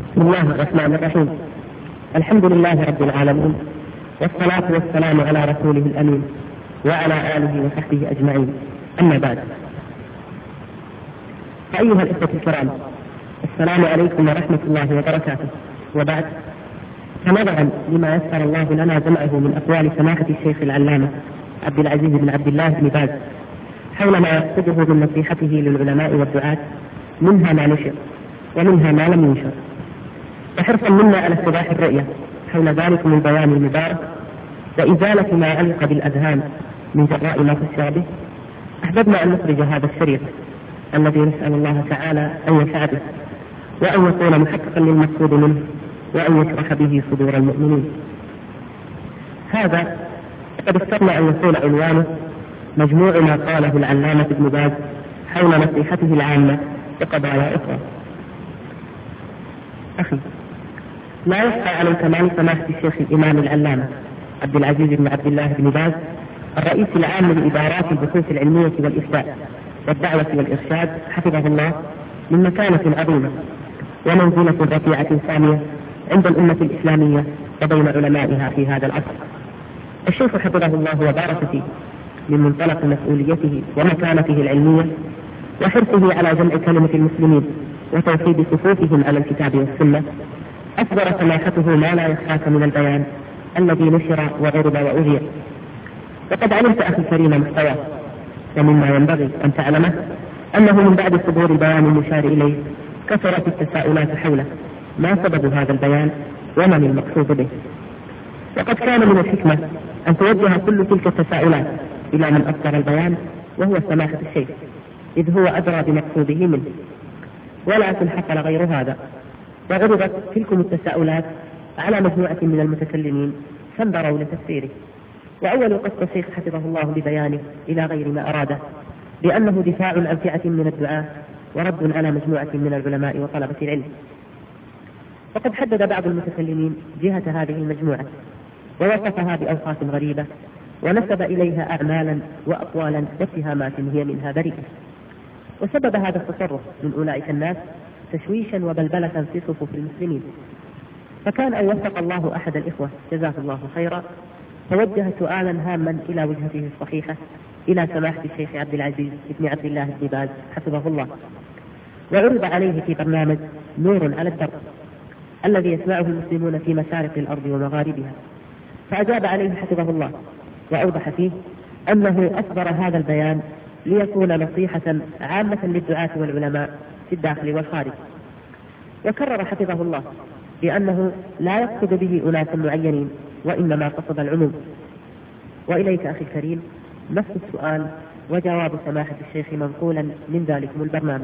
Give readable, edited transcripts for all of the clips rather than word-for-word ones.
بسم الله الرحمن الرحيم. الحمد لله رب العالمين، والصلاة والسلام على رسوله الأمين وعلى آله وصحبه أجمعين. أما بعد، أيها الإخوة الكرام، السلام عليكم ورحمة الله وبركاته. وبعد، فنظرا لما يسر الله لنا جمعه من أقوال سماحة الشيخ العلامة عبد العزيز بن عبد الله بن باز حول ما يقصده من نصيحته للعلماء والدعاة، منها ما نشر ومنها ما لم ينشر، وحرصا منا على اتضاح الرؤية حول ذلك من البيان المبارك وإزالة ما علق بالأذهان من جراء ما فسر به، أحببنا أن نخرج هذا الشريط الذي نسأل الله تعالى أن ينفع به، وأن يكون محققا للمقصود منه، وأن يشرح به صدور المؤمنين. هذا قد اخترنا أن يكون عنوانه مجموع ما قاله العلامة ابن باز حول نصيحته العامة لقضايا أخرى. أخي، لا يخفى على كمال سماحة الشيخ الإمام العلامة عبد العزيز بن عبد الله بن باز الرئيس العام لإدارات البحوث العلمية والإفتاء والدعوة والإرشاد حفظه الله من مكانة عظيمة ومنزلة رفيعة ثانية عند الأمة الإسلامية وبين علمائها في هذا العصر. الشيخ حفظه الله وبارك فيه من منطلق مسؤوليته ومكانته العلمية وحرصه على جمع كلمة المسلمين وتوحيد صفوفهم على الكتاب والسنة، أصدر سماحته ما لا يخفاك من البيان الذي نشر وعرض وأذيع. وقد علمت أخي الكريم محتواه، ومما ينبغي أن تعلمه أنه من بعد صدور البيان المشار إليه كثرت التساؤلات حوله ما سبب هذا البيان ومن المقصود به. وقد كان من الحكمة أن توجه كل تلك التساؤلات إلى من أصدر البيان وهو سماحة الشيخ، إذ هو أدرى بمقصوده منه. ولكن حصل غير هذا، وعرضت تلكم التساؤلات على مجموعة من المتكلمين فانظروا لتفسيره. وأول قصد الشيخ حفظه الله ببيانه إلى غير ما أراده بأنه دفاع عن فئة من الدعاة ورد على مجموعة من العلماء وطلبة العلم. وقد حدد بعض المتكلمين جهة هذه المجموعة ووصفها بأوصاف غريبة ونسب إليها أعمالا وأقوالا واتهامات هي منها بريئة. وسبب هذا التصرف من أولئك الناس تشويشا وبلبلة في صفوف المسلمين. فكان أن وفق الله أحد الإخوة جزاه الله خيرا توجه سؤالا هاما إلى وجهته الصحيحة إلى سماحة الشيخ عبد العزيز بن عبد الله بن باز حفظه الله، وعرض عليه في برنامج نور على الدرب الذي يسمعه المسلمون في مشارق الأرض ومغاربها. فأجاب عليه حفظه الله وأوضح فيه أنه أصدر هذا البيان ليكون نصيحة عامة للدعاة والعلماء في الداخل والخارج. وكرر حفظه الله بأنه لا يقصد به أناسا معينين، وإنما قصد العموم. وإليك أخي الكريم نفس السؤال وجواب سماحة الشيخ منقولا من ذلكم البرنامج.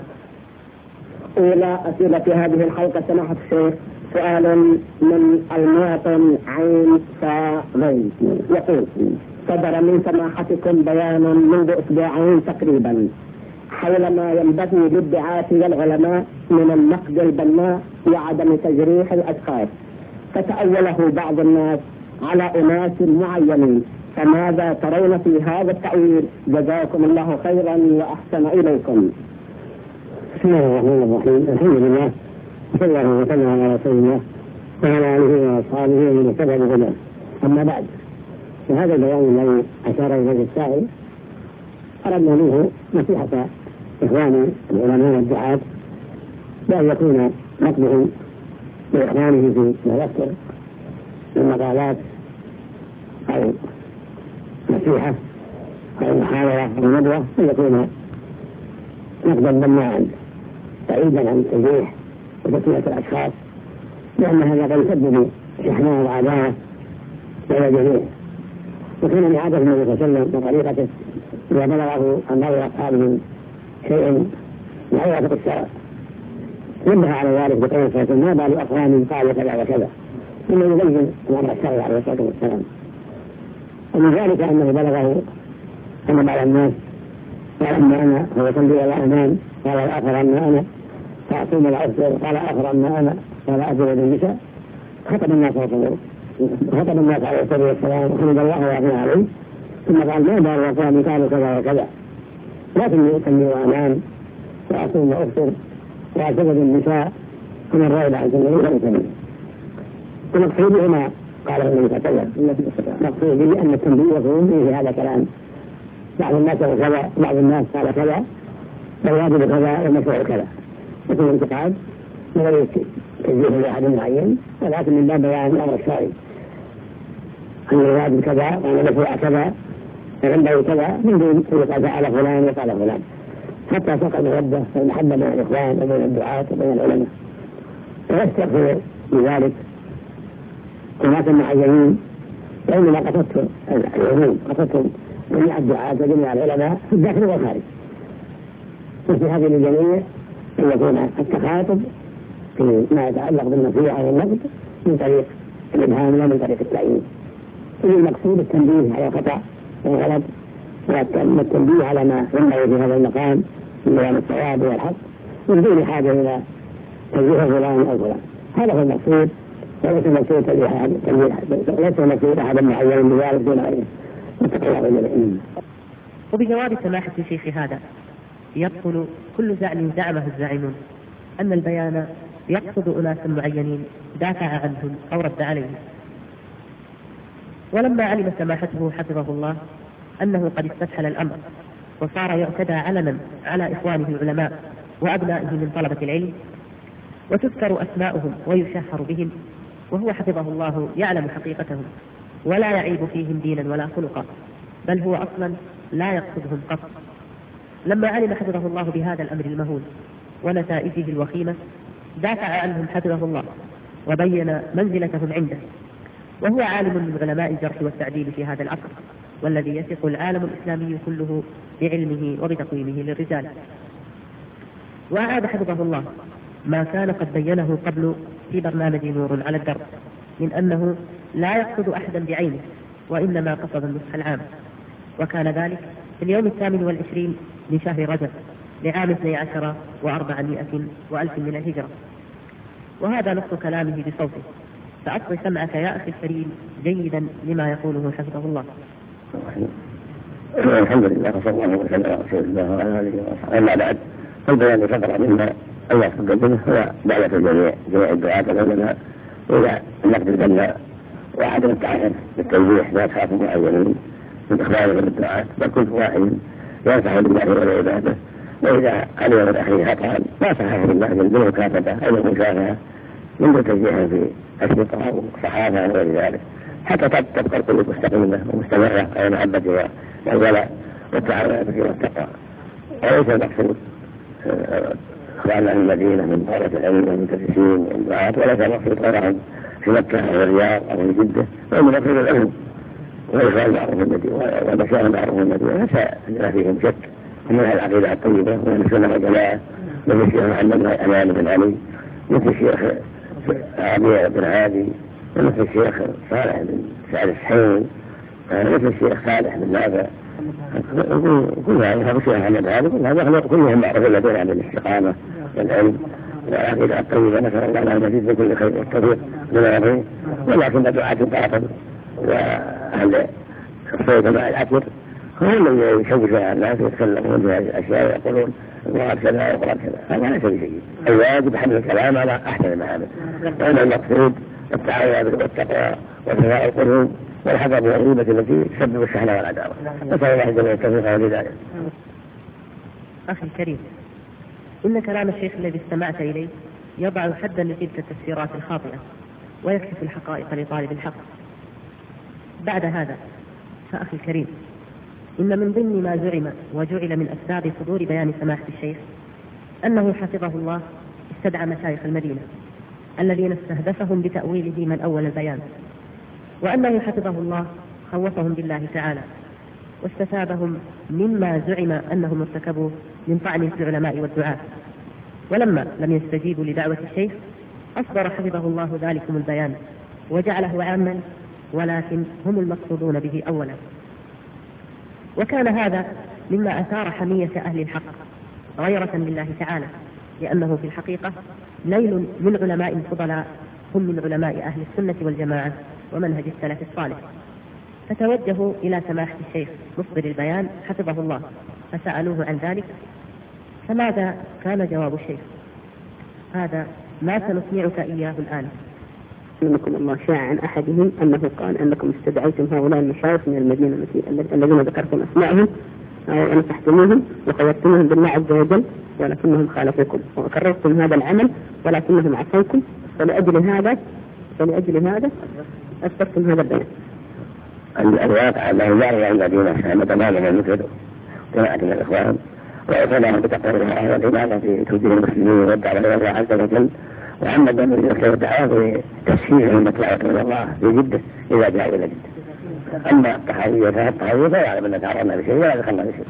إلى أسئلة هذه الحلقة سماحة الشيخ سؤال من المواطن عين فاضل يقول: صدر من سماحتكم بيان منذ أسبوعين تقريبا حول ما ينبغي للدعاة والعلماء من النقد البناء وعدم تجريح الأشخاص، فتأوله بعض الناس على أناس معينين، فماذا ترون في هذا التأويل؟ جزاكم الله خيرا وأحسن إليكم. بسم الله الرحمن الرحيم. الحمد لله، صلى الله وسلم على رسول الله وعلى آله وأصحابه ومن اتبع بهداه. أما بعد، فهذا البيان الذي أشار إليه السائل أردنا منه نصيحة إخواني العلماء والدعاة بأن يكون نقدهم لإخوانه في ما يذكر من مقالات أو نصيحة أو محاولة أو ندوة، أن يكون نقدا بناء بعيدا عن التجريح وتسمية الأشخاص، لأن هذا قد يسبب شحناء وعداوة بين الجميع. وكان من عادة النبي صلى الله عليه وسلم وطريقته إذا بلغه أن بلغ أصحابه شيء لا يوافق الشرع نبه على ذلك بقوله صلى الله عليه وسلم: ما بال أقوام قالوا كذا وكذا، ثم يبين أمر الشرع عليه الصلاة والسلام. ومن ذلك أنه بلغه أن بعض الناس قال: أما أنا، هو يصلي إلى أمام، قال الآخر: أما أنا، فأصوم العصر، قال آخر: أما أنا، قال أجر بالنساء. خطب الناس وخطب الناس عليه الصلاة والسلام وحمد الله وأثنى عليه، ثم قال: ما بال أقوام قالوا كذا وكذا، لكن يصلي وأنام وأصوم وأفطر وأعتقد النساء، ومن رغب عن سنته فليس مني. المقصود هنا قاله النبي صلى الله عليه وسلم مقصود به أن التنبيه يكون في هذا كلام بعض الناس قال كذا بعض الناس قال كذا والواجب كذا والمشروع كذا يكون الانتقاد من غير تنبيه لأحد معين ولكن من باب بيان الأمر الشرعي أن الواجب كذا وأن المشروع كذا وينبغي كذا من دون أن يقال فعل فلان وقال فلان حتى تقع المودة والمحبة بين الإخوان وبين الدعاة وبين العلماء ويستغفر بذلك أناس معينين وإنما قصدت العلوم قصدت جميع الدعاة وجميع العلماء في الداخل والخارج وفي هذه الجميع أن يكون التخاطب في ما يتعلق بالنصيحة والنقد من طريق الإبهام لا من طريق التعيين. المقصود التنبيه على الخطأ والغلط والتنبيه على ما ينبغي في هذا المقام من بيان الصواب والحق من دون حاجة إلى تنبيه فلان أو فلان. هذا هو المقصود وليس المقصود ليس المقصود أحد معين بذلك دون غيره. وبجواب سماحة الشيخ هذا يبطل كل زعم زعمه الزاعمون أن البيان يقصد أناسا معينين دافع عنهم أو رد عليهم. ولما علم سماحته حفظه الله أنه قد استفحل الأمر وصار يعتدى علنا على إخوانه العلماء وأبنائه من طلبة العلم وتذكر أسماؤهم ويشهر بهم وهو حفظه الله يعلم حقيقتهم ولا يعيب فيهم دينا ولا خلقا بل هو أصلا لا يقصدهم قط. لما علم حفظه الله بهذا الأمر المهول ونتائجه الوخيمة دافع عنهم حفظه الله وبين منزلتهم عنده وهو عالم من علماء الجرح والتعديل في هذا العصر والذي يثق العالم الإسلامي كله بعلمه وبتقويمه للرجال. وأعاد حفظه الله ما كان قد بينه قبل في برنامج نور على الدرب من أنه لا يقصد أحدا بعينه وإنما قصد النصح العام، وكان ذلك في اليوم 28 من شهر رجب لعام 12 و400 وألف من الهجرة. وهذا نص كلامه بصوته، فأصغ سمعك يا أخي الكريم جيدا لما يقوله حفظه الله. الحمد لله وصلى الله وسلم على رسول الله وعلى آله وصحبه. أما بعد فالبيان فقط مما الله تقدمه هو دعوة جميع الدعاة والعلماء إلى النقد البناء وعدم التعهد بالتوضيح لا تخاف معينين من إخبارهم بالدعاة بل كل واحد ينصح بالله والعبادة وإذا علم من أخيه خطأ لا صححه بالله من مكافأة أو المشافهة من تشجيعه في أشرطة وصحافة وغير ذلك حتى تبقى القلوب مستقيمة ومستمرة على محبة والولاء والتعاون والتقوى. وليس المقصود إخواننا أهل المدينة من طلبة العلم والمدرسين والدعاة وليس المقصود غيرهم في مكة أو الرياض أو في جدة والمقصود العلم والإخوان معروف المدينة والمشايخ معروف المدينة ليس فيهم شك من العقيدة الطيبة ومن السنة والجماعة مثل الشيخ محمد بن أمان بن علي مثل الشيخ ربيع بن عادي ومثل الشيخ صالح بن سعد السحين مثل الشيخ صالح بن نافع كل هذا الشيخ محمد هذا كلهم معروفون لدينا عن الاستقامة والعلم والعقيدة الطيبة نسأل الله له المزيد من كل خير والتوفيق لما يرضيه. ولكن دعاة الباطل وأهل الصوت مع العكر هم الذين يشوشون على الناس ويتكلمون في هذه الأشياء ويقولون الله كذا وقرأ كذا. هذا ليس بشيء. الواجب حمل الكلام على أحسن المعامل وأن المقصود التعاون والتقوى وصفاء القلوب والحذر من الغيبة التي تسبب الشحنة والعداوة. نسأل الله جل وعلا التوفيق ولذلك. أخي الكريم، إن كلام الشيخ الذي استمعت إليه يضع حدا لتلك التفسيرات الخاطئة ويكشف الحقائق لطالب الحق. بعد هذا فأخي الكريم، إن من ضمن ما زعم وجعل من أسباب صدور بيان سماحة الشيخ أنه حفظه الله استدعى مشايخ المدينة الذين استهدفهم بتأويله من أول البيان، وأنه حفظه الله خوفهم بالله تعالى واستثابهم مما زعم أنهم ارتكبوا من طعن في العلماء والدعاة. ولما لم يستجيبوا لدعوة الشيخ أصدر حفظه الله ذلكم البيان وجعله عاما، ولكن هم المقصودون به أولا. وكان هذا مما أثار حمية أهل الحق غيرة لله تعالى، لأنه في الحقيقة ليل من علماء فضلاء هم من علماء أهل السنة والجماعة ومنهج السلف الصالح، فتوجهوا إلى سماحة الشيخ مصدر البيان حفظه الله فسألوه عن ذلك. فماذا كان جواب الشيخ؟ هذا ما سنسمعك إياه الآن. منكم الله شاع عن أحدهم أنه قال أنكم استدعيتم هؤلاء المشايخ من المدينة الذين ذكرتم أسماءهم أو نصحتموهم وقيدتموهم بالله عز وجل ولكنهم خالفوكم وكررتم هذا العمل ولكنهم عصوكم، فلأجل هذا أثبتم هذا البيان. الواقع أنه جعل الذين متماما مثل جماعة من الإخوان ويتبعهم بتقرير والإمامة في توجيه المسلمين والدعوة إلى الله عز وجل، وعمد من يخير الدعوة بتسهيل الدعوة إلى الله بجدة إذا جاء إلى جدة. أما التحوية فلا يعلم أن تعرضنا بشيء ولا دخلنا بشيء.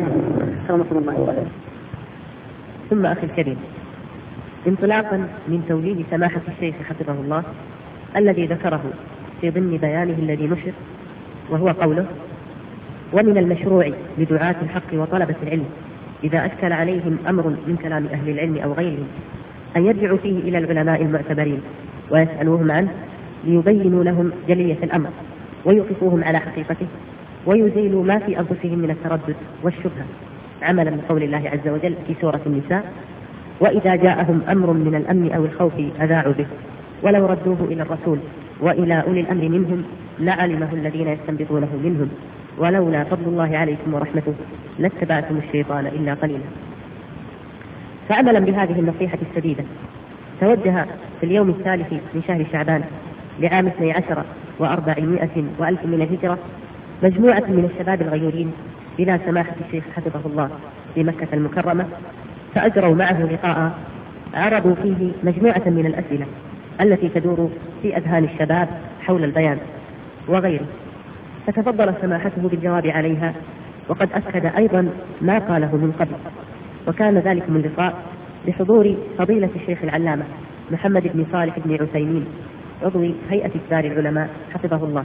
ثم أخي الكريم، انطلاقا من توليد سماحة الشيخ حفظه الله الذي ذكره في ضمن بيانه الذي نشر، وهو قوله: ومن المشروع لدعاة الحق وطلبة العلم إذا أشكل عليهم أمر من كلام أهل العلم أو غيرهم أن يرجعوا فيه إلى العلماء المعتبرين ويسألوهم عنه ليبينوا لهم جلية الأمر ويوقفوهم على حقيقته ويزيلوا ما في أنفسهم من التردد والشبهة، عملا بقول الله عز وجل في سورة النساء: وإذا جاءهم أمر من الأمن أو الخوف أذاعوا به ولو ردوه إلى الرسول وإلى أولي الأمر منهم لعلمه الذين يستنبطونه منهم ولولا فضل الله عليكم ورحمته لاتبعتم الشيطان إلا قليلا. فعملا بهذه النصيحة السديدة توجه في اليوم الثالث من شهر شعبان لعام 12 و400 وألف من الهجرة مجموعة من الشباب الغيورين إلى سماحة الشيخ حفظه الله في مكة المكرمة، فأجروا معه لقاء عرضوا فيه مجموعة من الأسئلة التي تدور في أذهان الشباب حول البيان وغيره، فتفضل سماحته بالجواب عليها، وقد أكد أيضا ما قاله من قبل. وكان ذلك من اللقاء بحضور فضيلة الشيخ العلامة محمد بن صالح بن عثيمين عضو هيئة كبار العلماء حفظه الله.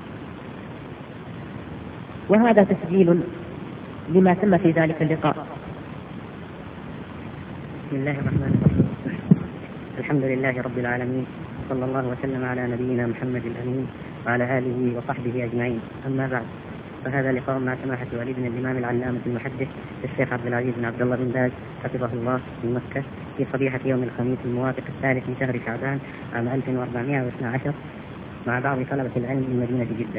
وهذا تسجيل لما تم في ذلك اللقاء. بسم الله الرحمن الرحيم. الحمد لله رب العالمين، صلى الله وسلم على نبينا محمد الأمين وعلى آله وصحبه أجمعين. أما بعد، فهذا لقاء مع سماحة والدنا الإمام العلامة المحدث الشيخ عبد العزيز بن عبد الله بن باز حفظه الله في مكة في صبيحة يوم الخميس الموافق 3 من شهر شعبان عام 1412 مع بعض طلبة العلم من مدينة جدة.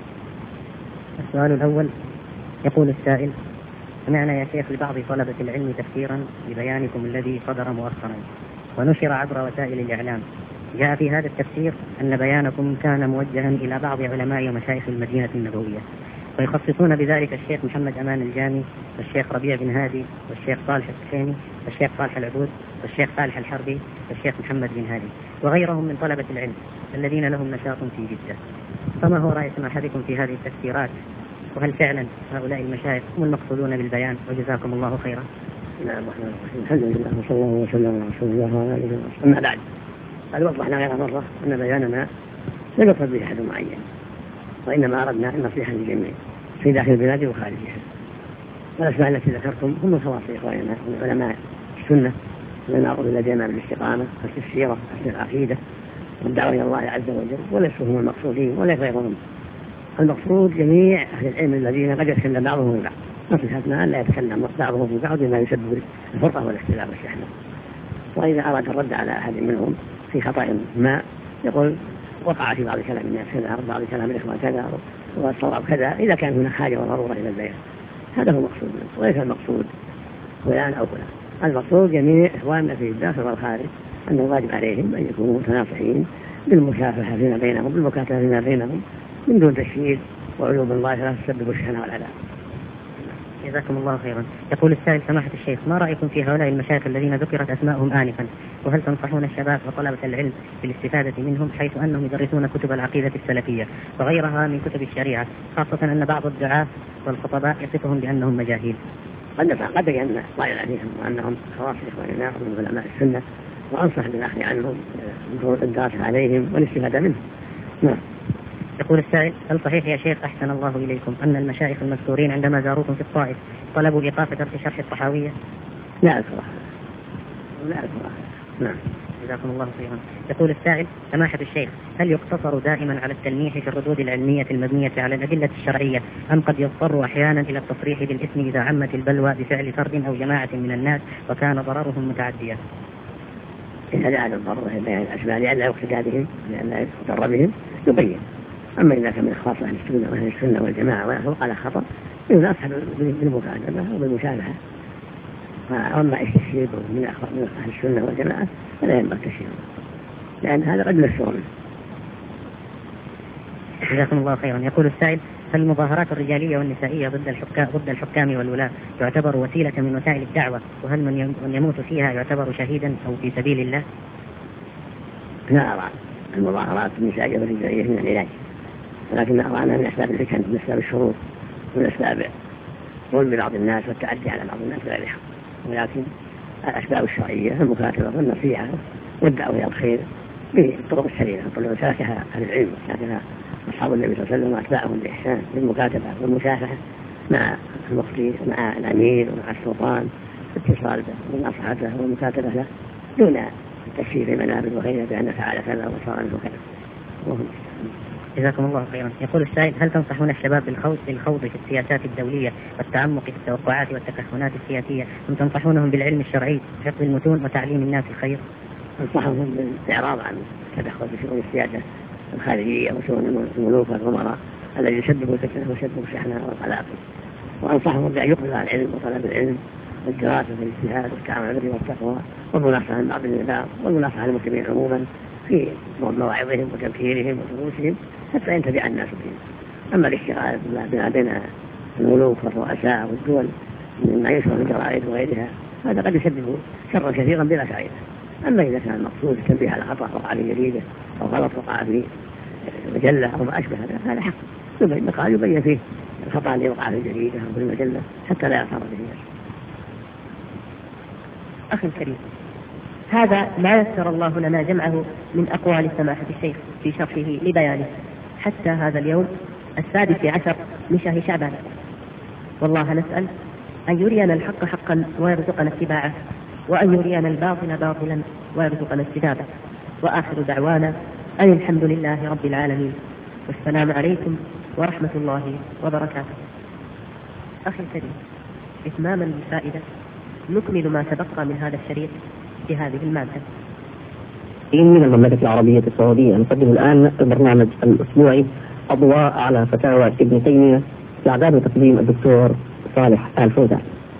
السؤال الأول، يقول السائل: سمعنا يا شيخ لبعض طلبة العلم تفسيرا لبيانكم الذي صدر مؤخرا ونشر عبر وسائل الإعلام، جاء في هذا التفسير أن بيانكم كان موجها إلى بعض علماء ومشايخ المدينة النبوية، ويخصصون بذلك الشيخ محمد أمان الجامي والشيخ ربيع بن هادي والشيخ صالح الحسيني والشيخ صالح العبود والشيخ صالح الحربي والشيخ محمد بن هادي وغيرهم من طلبة العلم الذين لهم نشاط في جدة. فما هو رأي سماحتكم في هذه التفسيرات؟ وهل فعلا هؤلاء المشايخ هم المقصودون بالبيان؟ وجزاكم الله خيرا. نعم، الحمد لله وصلى الله وسلم على رسول الله وعلى اله وصحبه. اما بعد، قد وضحنا غير مرة أن بياننا لم يقصد به أحد معين، وإنما أردنا النصيحة للجميع في داخل البلاد وخارجها. والأسماء التي ذكرتم هم من خواص إخواننا من علماء السنة الذين أرادوا إلى دينا بالاستقامة في السيرة في العقيدة والدعوة إلى الله عز وجل، وليسوا هم المقصودين ولا غيرهم. المقصود جميع أهل العلم الذين قد يتكلم بعضهم من بعض، نصيحتنا أن لا يتكلم بعضهم من بعض بما يسبب الفرقة والاختلاف والشحنة. وإذا أراد الرد على أحد منهم في خطأ ما يقول وقع في بعض كلام الناس كذا، بعض كلام الإخوان كذا، والصواب كذا، إذا كان هناك حاجة وضرورة إلى البيان. هذا هو المقصود، وليس المقصود فلان أو فلان. المقصود جميع إخواننا في الداخل والخارج أن الواجب عليهم أن يكونوا متناصحين بالمكافحة فيما بينهم، بالمكاتبة فيما بينهم من دون تشهير وعيوب الله لا تسبب الشحنة والعداء. جزاكم الله خيرا. يقول السائل: سماحة الشيخ، ما رأيكم في هؤلاء المشايخ الذين ذكرت أسماءهم آنفا؟ وهل تنصحون الشباب وطلبة العلم بالاستفادة منهم، حيث أنهم يدرسون كتب العقيدة السلفية وغيرها من كتب الشريعة، خاصة أن بعض الدعاة والخطباء يصفهم بأنهم مجاهيل؟ قد بينا رأينا عليهم وأنهم خواص إخواننا ومن علماء السنة، وأنصح بالأخذ عنهم الدراسة عليهم والاستفادة منهم. نعم. يقول السائل: هل صحيح يا شيخ أحسن الله إليكم أن المشايخ المذكورين عندما زاروكم في الطائف طلبوا إيقاف درس شرح الطحاوية؟ لا أذكرها. نعم. جزاكم الله خيرا. يقول السائل: سماحة الشيخ، هل يقتصر دائما على التلميح في الردود العلمية المبنية على الأدلة الشرعية، أم قد يضطر أحيانا إلى التصريح بالإثم إذا عمت البلوى بفعل فرد أو جماعة من الناس وكان ضررهم متعديا؟ إذا دعا للضرورة بين الأسماء لئلا يقتدى بهم لئلا يضر بهم يبين. أما إذا كان من خاص أهل السنة والجماعة ونحن على خطأ ينصح بالمكاتبة وبالمشابهة. وأما التشهير من أهل السنة والجماعة فلا ينبغي التشهير لأن هذا قد يسر منه. جزاكم الله خيرا. يقول السائل: هل المظاهرات الرجالية والنسائية ضد الحكام والولاة تعتبر وسيلة من وسائل الدعوة؟ وهل من يموت فيها يعتبر شهيدا أو في سبيل الله؟ لا أرى المظاهرات النسائية والرجالية من العلاج، ولكن أرى أنها من أسباب الفتن، من أسباب الشرور، من أسباب ظلم بعض الناس والتعدي على بعض الناس بغير حق. ولكن الأسباب الشرعية المكاتبة والنصيحة والدعوة إلى الخير بالطرق السليمة، الطرق سلكها أهل العلم وسلكها أصحاب النبي صلى الله عليه وسلم وأتباعهم بإحسان، بالمكاتبة والمشافهة مع المفتي مع الأمير ومع السلطان، الاتصال به والنصيحة والمكاتبة له دون التشهير في منابر وغيرها بأن فعل كذا وصار له كذا. جزاكم الله خيرا. يقول السائل: هل تنصحون الشباب بالخوض في السياسات الدولية والتعمق في التوقعات والتكهنات السياسية، أم تنصحونهم بالعلم الشرعي وحفظ المتون وتعليم الناس الخير؟ أنصحهم بالإعراض عن التدخل في شؤون السياسة الخارجية وشؤون الملوك والأمراء الذي يسبب الفتنة ويسبب الشحناء والقلاقل، وأنصحهم بأن يقبلوا على العلم وطلب العلم والدراسة والاجتهاد والتعاون على البر والتقوى والمناصحة عن بعض الناس والمناصحة للمسلمين عموما في مواعظهم وتذكيرهم ودروسهم حتى ينتفع الناس بهم. أما الاشتغال بين الملوك والرؤساء والدول مما يشهر في الجرائد وغيرها هذا قد يسبب شرا كثيرا بلا فائدة. أما إذا كان المقصود التنبيه على خطأ وقع في جريدة أو غلط وقع في مجلة أو ما أشبه هذا حق مقال يبين فيه الخطأ الذي وقع في الجريدة أو في المجلة حتى لا يعترض به. أخي الكريم، هذا ما يسر الله لنا جمعه من أقوال سماحة الشيخ في شرحه لبيانه حتى هذا اليوم 16 من شهر شعبان، والله نسأل أن يرينا الحق حقا ويرزقنا اتباعه، وأن يرينا الباطل باطلا ويرزقنا اجتنابه. وآخر دعوانا أن الحمد لله رب العالمين، والسلام عليكم ورحمة الله وبركاته. أخي الكريم، إتماما بالفائدة نكمل ما تبقى من هذا الشريط في هذه المادة. من المملكة العربية السعودية نقدم الآن البرنامج الأسبوعي أضواء على فتاوى ابن تيمية بإعداد وتقديم الدكتور صالح آل فوزان.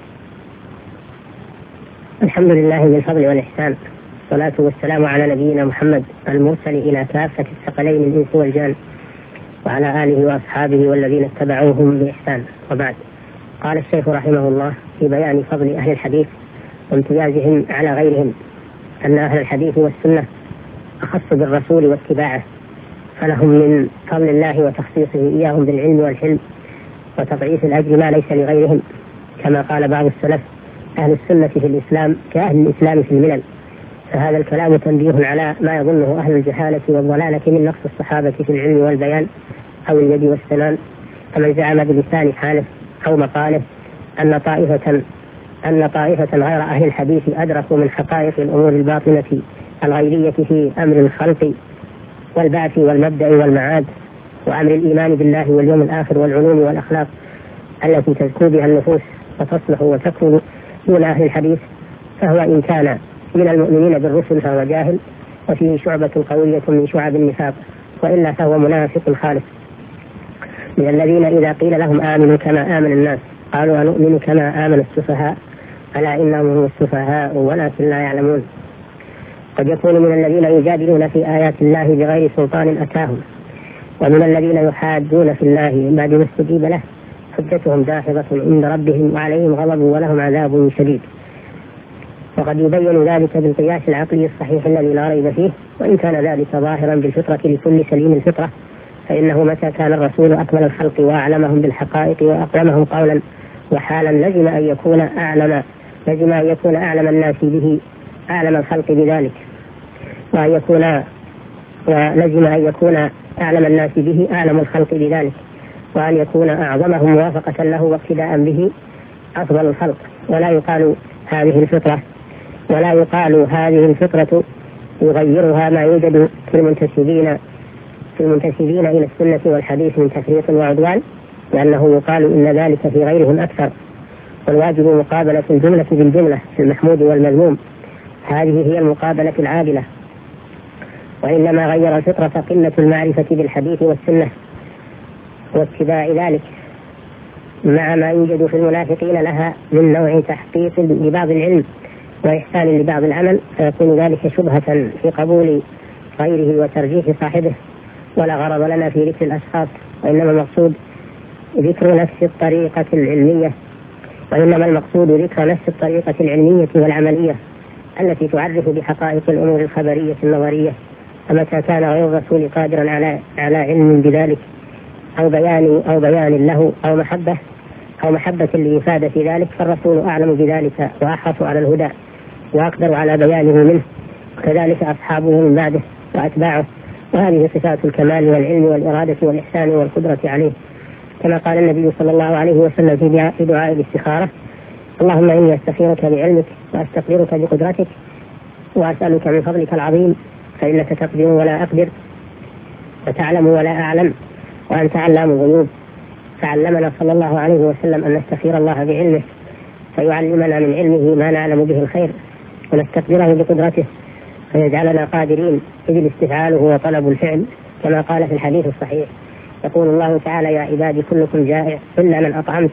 الحمد لله بالفضل والإحسان، والصلاة والسلام على نبينا محمد المرسل إلى كافة الثقلين الإنس والجان، وعلى آله وأصحابه والذين اتبعوهم بإحسان. وبعد، قال الشيخ رحمه الله في بيان فضل أهل الحديث وامتيازهم على غيرهم أن أهل الحديث والسنة أخص بالرسول واتباعه، فلهم من فضل الله وتخصيصه إياهم بالعلم والحلم وتضعيف الأجر ما ليس لغيرهم، كما قال بعض السلف: أهل السنة في الإسلام كأهل الإسلام في الملل. فهذا الكلام تنبيه على ما يظنه أهل الجهالة والضلالة من نقص الصحابة في العلم والبيان أو اليد والسنان، فمن زعم بلسان حاله أو مقاله أن طائفة غير أهل الحديث أدركوا من حقائق الأمور الباطنة الغيبية في أمر الخلق والبعث والمبدأ والمعاد وأمر الإيمان بالله واليوم الآخر والعلوم والأخلاق التي تزكو بها النفوس وتصلح وتكون دون أهل الحديث، فهو إن كان من المؤمنين بالرسل فهو جاهل وفيه شعبة قوية من شعب النفاق، وإلا فهو منافق خالص، من الذين إذا قيل لهم آمنوا كما آمن الناس قالوا أنؤمن كما آمن السفهاء ألا إنهم هم السفهاء ولكن لا يعلمون. قد يكون من الذين يجادلون في آيات الله بغير سلطان أتاهم، ومن الذين يحادون في الله من بعد ما استجيب له حجتهم داحضة عند ربهم وعليهم غضب ولهم عذاب شديد. وقد يبين ذلك بالقياس العقلي الصحيح الذي لا ريب فيه، وإن كان ذلك ظاهرا بالفطرة لكل سليم الفطرة، فإنه متى كان الرسول أكمل الخلق وأعلمهم بالحقائق وأقومهم قولا وحالا لزم أن يكون أعلم الناس به أعلم الخلق بذلك، ولزم أن يكون أعلم الناس به أعلم الخلق بذلك، وأن يكون أعظمهم موافقة له واقتداء به أفضل الخلق. ولا يقال هذه الفطرة يغيرها ما يوجد في المنتسبين إلى السنة والحديث من تفريط وعدوان، لأنه يقال إن ذلك في غيرهم أكثر. والواجب مقابلة الجملة بالجملة في المحمود والمذموم، هذه هي المقابلة العادلة، وإنما غير الفطرة قلة المعرفة بالحديث والسنة واتباع ذلك، مع ما يوجد في المنافقين لها من نوع تحقيق لبعض العلم وإحسان لبعض العمل، فيكون ذلك شبهة في قبول غيره وترجيح صاحبه. ولا غرض لنا في ذكر الأشخاص، وإنما المقصود ذكر نفس الطريقة العلمية، وإنما المقصود ذكر نفس الطريقة العلمية والعملية التي تعرف بحقائق الأمور الخبرية النظرية. فمتى كان غير الرسول قادرا على علم بذلك أو بيان له أو محبة لإفادة ذلك، فالرسول أعلم بذلك وأحرص على الهدى وأقدر على بيانه منه، وكذلك أصحابه من بعده وأتباعه. وهذه صفات الكمال والعلم والإرادة والإحسان والقدرة عليه، كما قال النبي صلى الله عليه وسلم في دعاء الاستخارة: اللهم إني أستخيرك بعلمك وأستقدرك بقدرتك وأسألك من فضلك العظيم، فإنك تقدر ولا أقدر وتعلم ولا أعلم وأنت علام الغيوب. فعلمنا صلى الله عليه وسلم أن نستخير الله بعلمه فيعلمنا من علمه ما نعلم به الخير، ونستقدره بقدرته فيجعلنا قادرين، إذ الاستفعال هو طلب الفعل، كما قال في الحديث الصحيح: يقول الله تعالى: يا عبادي كلكم جائع إلا من أطعمت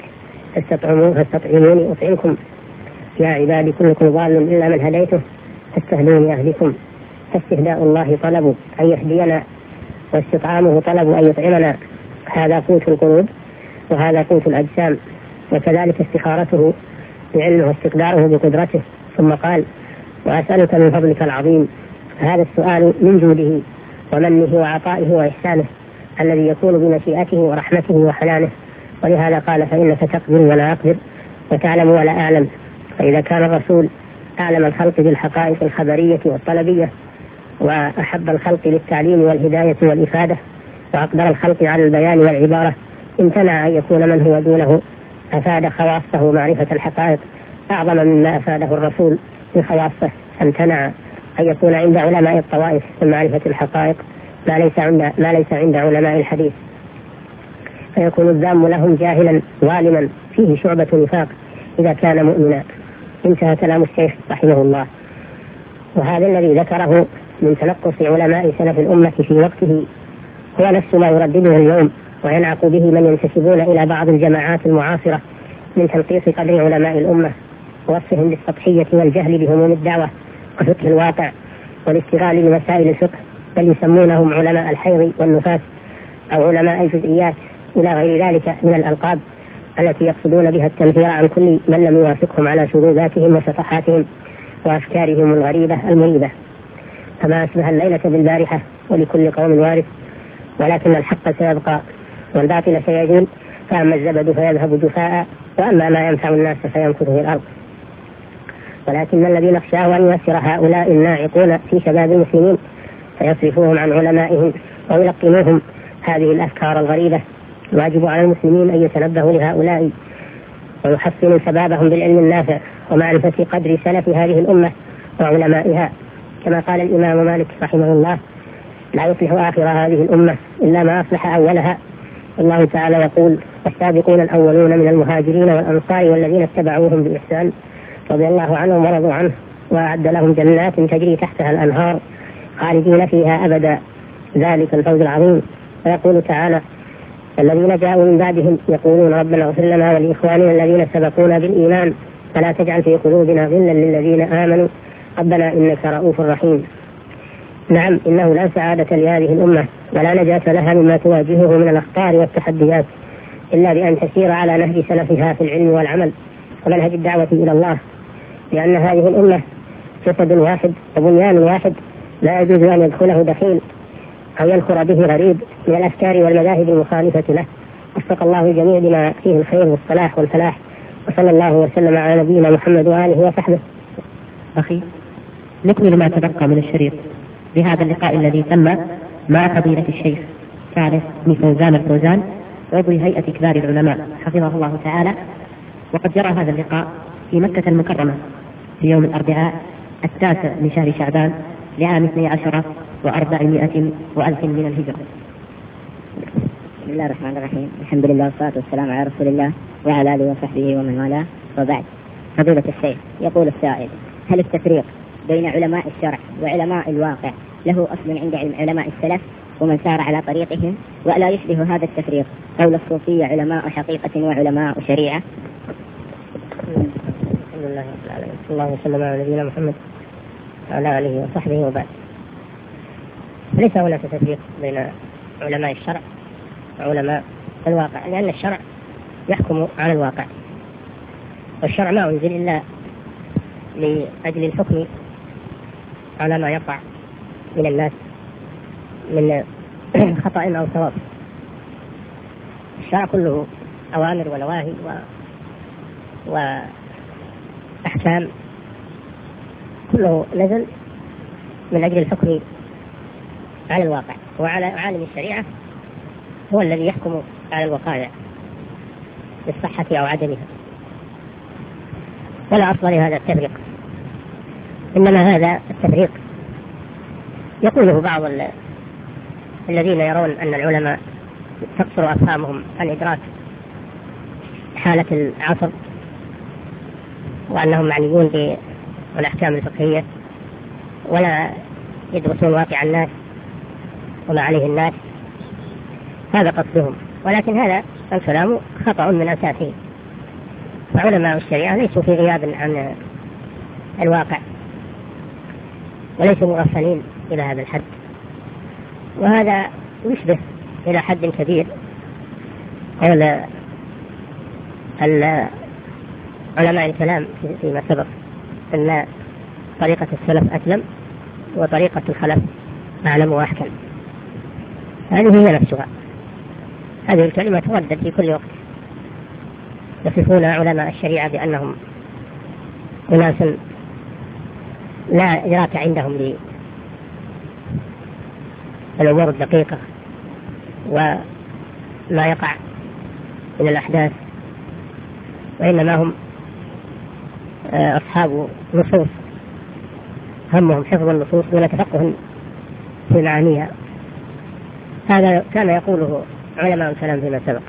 فاستطعموني أطعمكم، يا عبادي كلكم ضال إلا من هديته فاستهدوني أهدكم. فاستهداء الله طلب أن يهدينا، واستطعامه طلب أن يطعمنا. هذا قوت القلوب وهذا قوت الأجسام. وكذلك استخارته بعلمه واستقداره بقدرته. ثم قال: وأسألك من فضلك العظيم. هذا السؤال من جوده ومنه وعطائه وإحسانه الذي يكون بمشيئته ورحمته وحنانه. ولهذا قال: فإنك تقدر ولا أقدر وتعلم ولا أعلم. فإذا كان الرسول أعلم الخلق بالحقائق الخبرية والطلبية، وأحب الخلق للتعليم والهداية والإفادة، وأقدر الخلق على البيان والعبارة، امتنع أن يكون من هو دونه أفاد خواصه معرفة الحقائق أعظم مما أفاده الرسول من خواصه. امتنع أن يكون عند علماء الطوائف من معرفة الحقائق ما ليس عند علماء الحديث، فيكون الذام لهم جاهلا ظالما فيه شعبة نفاق إذا كان مؤمنا. انتهى كلام الشيخ رحمه الله. وهذا الذي ذكره من تنقص علماء سلف الأمة في وقته هو نفس ما يردده اليوم وينعق به من ينتسبون إلى بعض الجماعات المعاصرة من تنقيص قدر علماء الأمة ووصفهم بالسطحية والجهل بهموم الدعوة وفقه الواقع والاستغلال بمسائل الفقه، بل يسمونهم علماء الحيض والنفاس أو علماء الجزئيات إلى غير ذلك من الألقاب التي يقصدون بها التنفير عن كل من لم يوافقهم على شذوذاتهم وشطحاتهم وأفكارهم الغريبة المريبة. فما أشبه الليلة بالبارحة، ولكل قوم وارث، ولكن الحق سيبقى والباطل سيزول، فأما الزبد فيذهب جفاء، وأما ما ينفع الناس فيمكث في الأرض. ولكن الذي نخشاه أن يؤثر هؤلاء الناعقون في شباب المسلمين فيصرفوهم عن علمائهم ويلقنوهم هذه الأفكار الغريبة. الواجب على المسلمين أن يتنبهوا لهؤلاء ويحصنوا شبابهم بالعلم النافع ومعرفة قدر سلف هذه الأمة وعلمائها، كما قال الإمام مالك رحمه الله: لا يصلح آخر هذه الأمة إلا ما أصلح أولها. الله تعالى يقول: والسابقون الأولون من المهاجرين والأنصار والذين اتبعوهم بإحسان رضي الله عنهم ورضوا عنه وأعد لهم جنات تجري تحتها الأنهار خالدين فيها أبدا، ذلك الفوز العظيم. ويقول تعالى: الذين جاءوا من بعدهم يقولون ربنا اغفر لنا ولإخواننا الذين سبقونا بالإيمان فلا تجعل في قلوبنا غلا للذين آمنوا ربنا إنك رؤوف رحيم. نعم، إنه لا سعادة لهذه الأمة ولا نجاة لها مما تواجهه من الأخطار والتحديات إلا بأن تسير على نهج سلفها في العلم والعمل ومنهج الدعوة إلى الله، لأن هذه الأمة جسد واحد وبنيان واحد لا يجوز أن يدخله دخيل أو ينخر به غريب من الأفكار والمذاهب المخالفة له. وفق الله الجميع بما فيه الخير والصلاح والفلاح، وصلى الله وسلم على نبينا محمد وآله وصحبه. أخي، نكمل ما تبقى من الشريط بهذا اللقاء الذي تم مع فضيلة الشيخ ثالث بن فوزان الفوزان عضو هيئة كبار العلماء حفظه الله تعالى. وقد جرى هذا اللقاء في مكة المكرمة في يوم الأربعاء 9 من شهر شعبان لعام 12 و400 وألف من الهجرة. بسم الله الرحمن الرحيم، الحمد لله والصلاة والسلام على رسول الله وعلى آله وصحبه ومن والاه، وبعد. فضيلة الشيخ، يقول السائل: هل التفريق بين علماء الشرع وعلماء الواقع له أصل عند علماء السلف ومن سار على طريقهم، ولا يشبه هذا التفريق قول الصوفية علماء حقيقة وعلماء شريعة. الحمد لله رب العالمين، صلى الله وسلم على نبينا محمد وعلى آله وصحبه وبعد. ليس هناك تفريق بين علماء الشرع وعلماء الواقع، لأن الشرع يحكم على الواقع، والشرع ما أنزل إلا لأجل الحكم على ما يقع من الناس من خطأ أو صواب. الشرع كله أوامر ونواهي وأحكام، كله نزل من أجل الحكم على الواقع، وعلى عالم الشريعة هو الذي يحكم على الوقائع بالصحة أو عدمها. ولا أصل لهذا التفريق، إنما هذا التفريق يقوله بعض الذين يرون أن العلماء تقصر أفهامهم عن إدراك حالة العصر، وأنهم معنيون بالأحكام الفقهية ولا يدرسون واقع الناس وما عليه الناس. هذا قصدهم، ولكن هذا الكلام خطأ من أساسه. فعلماء الشريعة ليسوا في غياب عن الواقع، وليسوا مغفلين إلى هذا الحد. وهذا يشبه إلى حد كبير قول علماء الكلام فيما سبق أن طريقة السلف أسلم وطريقة الخلف أعلم وأحكم. هذه هي نفسها، هذه الكلمة تردد في كل وقت. يصفون علماء الشريعة بأنهم أناس لا إدراك عندهم للأمور الدقيقة وما يقع من الأحداث، وإنما هم أصحاب نصوص همهم حفظ النصوص دون تفقه في معانيها. هذا كان يقوله علماء الكلام فيما سبق،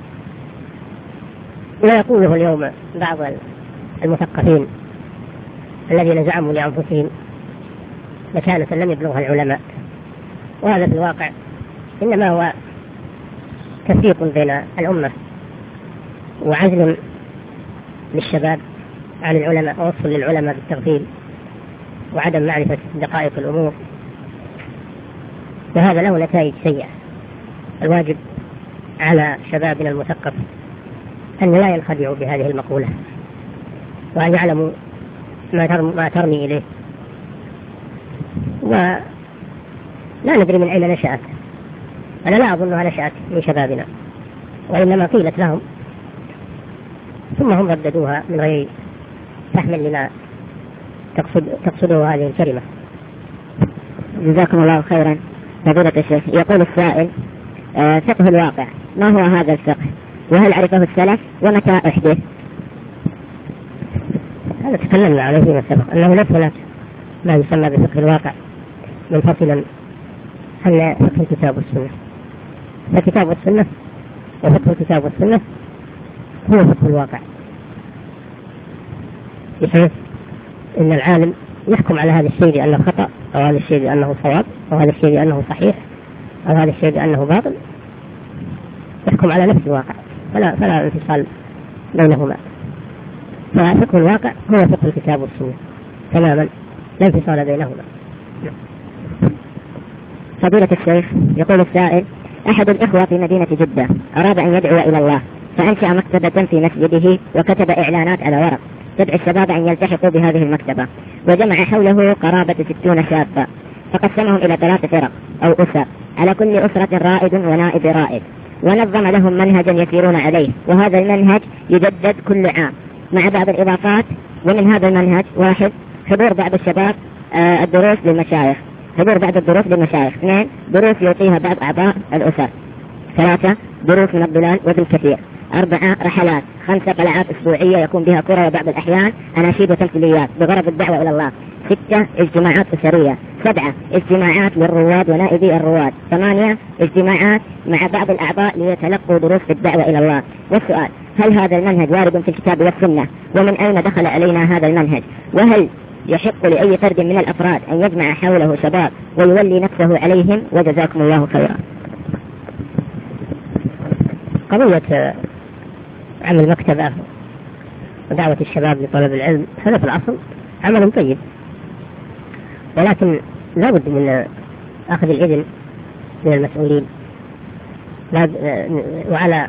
ولا يقوله اليوم بعض المثقفين الذين زعموا لأنفسهم مكانة لم يبلغها العلماء. وهذا في الواقع إنما هو تفريق بين الأمة وعزل للشباب عن العلماء ووصف للعلماء بالتغفيل وعدم معرفة دقائق الأمور، وهذا له نتائج سيئة. الواجب على شبابنا المثقف أن لا ينخدعوا بهذه المقولة، وأن يعلموا ما ترمي إليه. ولا ندري من أين نشأت، أنا لا أظنها نشأت من شبابنا، وإنما قيلت لهم ثم هم رددوها من غير فهم لما تقصده هذه الكلمة. جزاكم الله خيرا فضيلة الشيخ. يقول السائل: فقه الواقع، ما هو هذا الفقه؟ وهل عرفه السلف؟ ومتى أحدث؟ هذا تكلمنا عليه فيما سبق، أنه ليس هناك ما يسمى بفقه الواقع منفصلا عن فقه الكتاب والسنة. فالكتاب والسنة وفقه الكتاب والسنة هو فقه الواقع، بحيث أن العالم يحكم على هذا الشيء بأنه خطأ، أو هذا الشيء بأنه صواب، أو هذا الشيء بأنه صحيح، أو هذا الشيء بأنه باطل، يحكم على نفس الواقع، فلا انفصال بينهما. ففقه الواقع هو فقه الكتاب والسنة تماما، لا انفصال بينهما. فضيلة الشيخ، يقول السائل: أحد الإخوة في مدينة جدة أراد أن يدعو إلى الله، فأنشأ مكتبة في مسجده وكتب إعلانات على ورق تدعو الشباب أن يلتحقوا بهذه المكتبة، وجمع حوله قرابة 60 شابا، فقسمهم إلى 3 فرق أو أسر، على كل أسرة رائد ونائب رائد، ونظم لهم منهجا يسيرون عليه، وهذا المنهج يجدد كل عام مع بعض الإضافات. ومن هذا المنهج: 1. حضور بعض الشباب الدروس للمشايخ، حضور بعض الدروس للمشايخ. 2. دروس يعطيها بعض أعضاء الأسر. 3. دروس من الضلال وبالكثير. 4. رحلات. 5. قلعات أسبوعية يكون بها قرى وبعض الأحيان أناشيد وتمثيليات بغرض الدعوة إلى الله. 6. اجتماعات أسرية. 7. اجتماعات للرواد ونائبي الرواد. 8. اجتماعات مع بعض الأعضاء ليتلقوا دروس في الدعوة إلى الله. والسؤال: هل هذا المنهج وارد في الكتاب والسنة؟ ومن أين دخل علينا هذا المنهج؟ وهل يحق لأي فرد من الأفراد أن يجمع حوله شباب ويولي نفسه عليهم، وجزاكم الله خيرا. قضية عمل مكتبة ودعوة الشباب لطلب العلم هذا في الأصل عمل طيب، ولكن لا بد من أخذ الإذن من المسؤولين، وعلى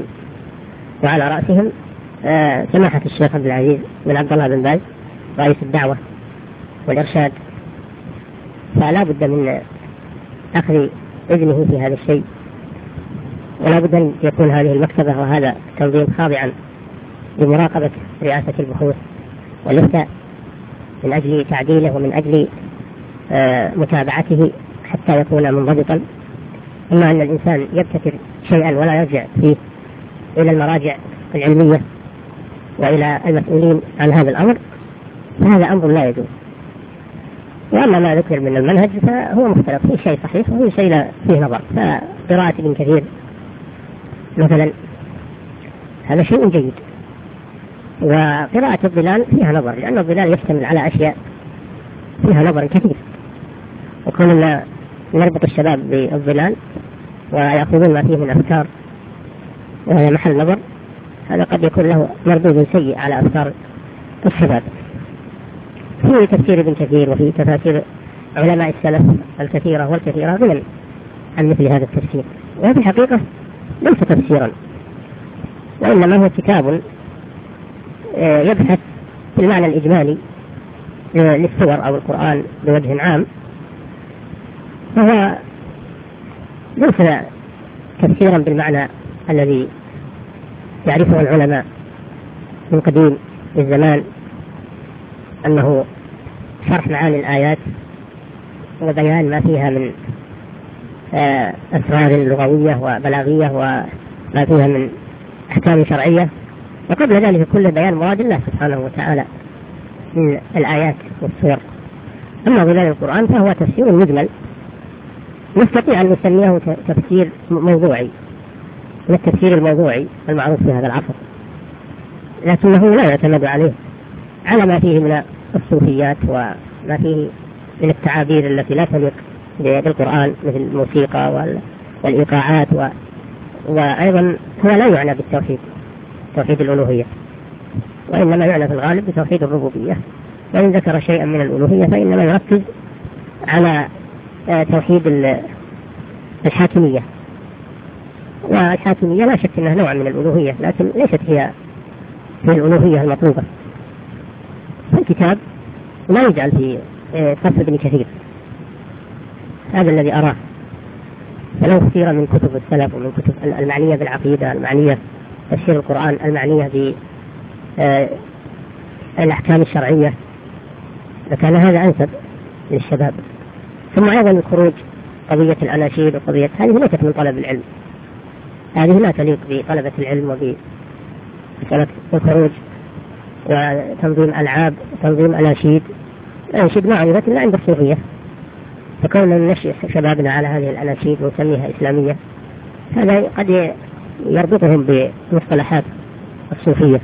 رأسهم سماحة الشيخ عبد العزيز بن عبد الله بن باز رئيس الدعوة والإرشاد، فلا بد من أخذ إذنه في هذا الشيء، ولا بد أن يكون هذه المكتبة وهذا التنظيم خاضعا لمراقبة رئاسة البحوث والإفتاء من أجل تعديله ومن أجل متابعته حتى يكون منضبطا. أما أن الإنسان يبتكر شيئا ولا يرجع فيه إلى المراجع العلمية وإلى المسؤولين عن هذا الأمر فهذا أمر لا يجوز. وأما ما ذكر من المنهج فهو مختلف، فيه شيء صحيح وفيه شيء لا فيه نظر. فقراءة ابن كثير مثلا هذا شيء جيد، وقراءة الظلال فيها نظر، لأن الظلال يشتمل على أشياء فيها نظر كثير، وكوننا نربط الشباب بالظلال ويأخذون ما فيه من أفكار وهذا محل نظر، هذا قد يكون له مردود سيء على أفكار الشباب. في تفسير ابن كثير وفي تفاسير علماء السلف الكثيرة والكثيرة غنى عن مثل هذا التفسير، وفي الحقيقة ليس تفسيرا وإنما هو كتاب يبحث في المعنى الإجمالي للسور أو القرآن بوجه عام، فهو ليس تفسيرا بالمعنى الذي يعرفه العلماء من قديم الزمان أنه شرح معاني الآيات وبيان ما فيها من أسرار لغوية وبلاغية وما فيها من أحكام شرعية، وقبل ذلك كل بيان مراد الله سبحانه وتعالى من الآيات والسور. أما ظلال القرآن فهو تفسير مجمل نستطيع أن نسميه تفسير موضوعي من التفسير الموضوعي المعروف في هذا العصر، لكنه لا يعتمد عليه على ما فيه من الصوفيات وما فيه من التعابير التي لا تليق بالقرآن مثل الموسيقى والإيقاعات وأيضا هو لا يعنى بالتوحيد توحيد الألوهية، وإنما يعنى في الغالب بتوحيد الربوبية، وإن ذكر شيئا من الألوهية فإنما يركز على توحيد الحاكمية، والحاكمية لا شك أنها نوع من الألوهية لكن ليست هي الألوهية المطلوبة. الكتاب لا يجعل في صف ابن كثير، هذا الذي أراه، فلو كثيرا من كتب السلف ومن كتب المعنية بالعقيدة، المعنية تفسير القرآن، المعنية بالأحكام الشرعية، لكان هذا أنسب للشباب. ثم أيضا الخروج قضية الأناشيد وقضية هذه ليست من طلب العلم، هذه لا تليق بطلبة العلم وبمسألة الخروج وتنظيم ألعاب وتنظيم أناشيد ما عرفت إلا عند الصوفية، فكون نشئ شبابنا على هذه الأناشيد ونسميها إسلامية هذا قد يربطهم بمصطلحات الصوفية.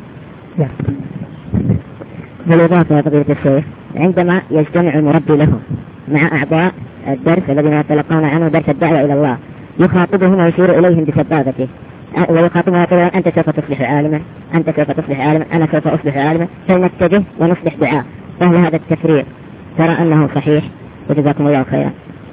بالإضافة يا فضيلة الشيخ، عندما يجتمع المربي له مع أعضاء الدرس الذين يتلقون عنه درس الدعوة إلى الله يخاطبهم ويشير إليهم بسبابته ويخاطبهم يقول أنت سوف تصبح عالما، أنت سوف تصبح عالما، أنا سوف أصبح عالما، فلنتجه ونصبح دعاء. فهل هذا التفريق ترى أنه صحيح؟ وجزاكم الله خيرا.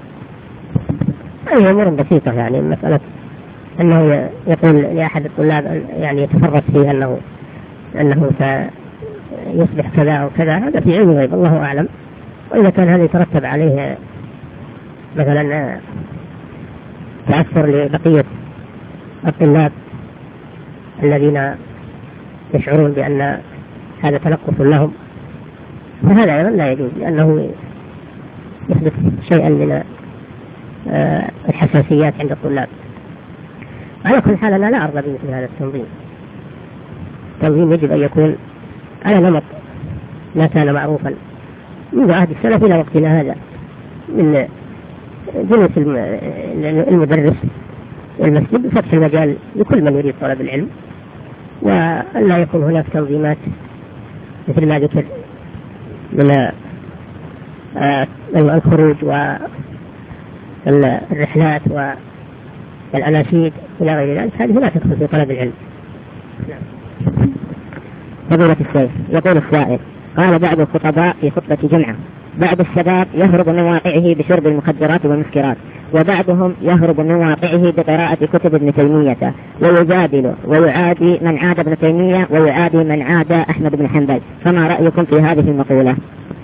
أي أمور بسيطة، يعني مسألة أنه يقول لأحد الطلاب يعني يتفرس فيه أنه سيصبح كذا أو كذا، هذا في علم غيب الله أعلم، وإذا كان هذا يترتب عليه مثلا تأثر لبقية الطلاب الذين يشعرون بأن هذا تلقف لهم فهذا أيضا لا يجوز، لأنه يحدث شيئا من الحساسيات عند الطلاب. على كل حال أنا لا أرضى بمثل هذا التنظيم. التنظيم يجب أن يكون على نمط ما كان معروفا منذ عهد السلف إلى وقتنا هذا من جلوس المدرس والمسجد وفتح المجال لكل من يريد طلب العلم، وأن لا يكون هناك تنظيمات مثل ما ذكر من الخروج والرحلات والأناشيد إلى غير ذلك، هذه لا تدخل في طلب العلم. فضيلة الشيخ يقول السائل: قال بعض الخطباء في خطبة جمعة: بعض الشباب يهرب من واقعه بشرب المخدرات والمسكرات، وبعضهم يهرب من واقعه بقراءة كتب ابن تيمية، ويجادل ويعادي من عاد ابن تيمية ويعادي من عاد أحمد بن حنبل، فما رأيكم في هذه المقولة؟